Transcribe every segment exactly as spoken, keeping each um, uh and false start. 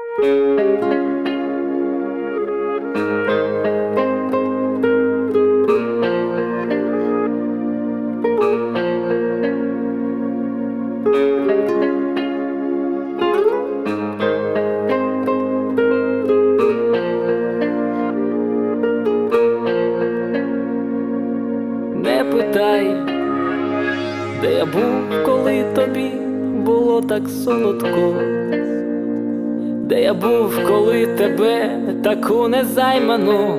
Не питай, де я був, коли тобі було так солодко, де я був, коли тебе таку незайману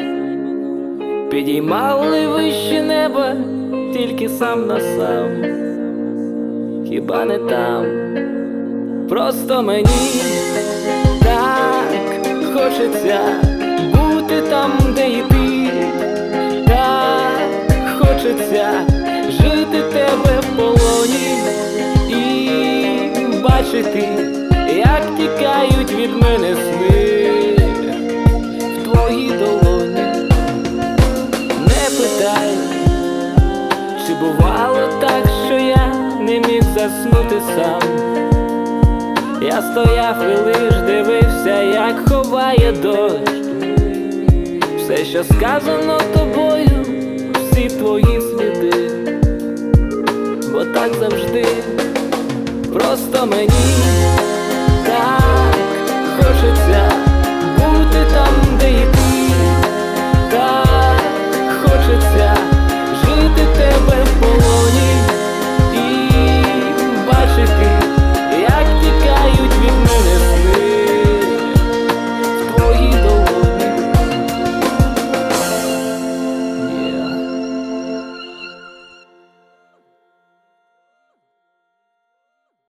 підіймали вище неба, тільки сам на сам. Хіба не там? Просто мені так хочеться бути там, де і ти. Так хочеться жити тебе в полоні і бачити, як тікають від мене сни в твої долоні. Не питай, чи бувало так, що я не міг заснути сам. Я стояв і лиш дивився, як ховає дощ все, що сказано тобою, всі твої сліди. Бо так завжди, просто мені так хочеться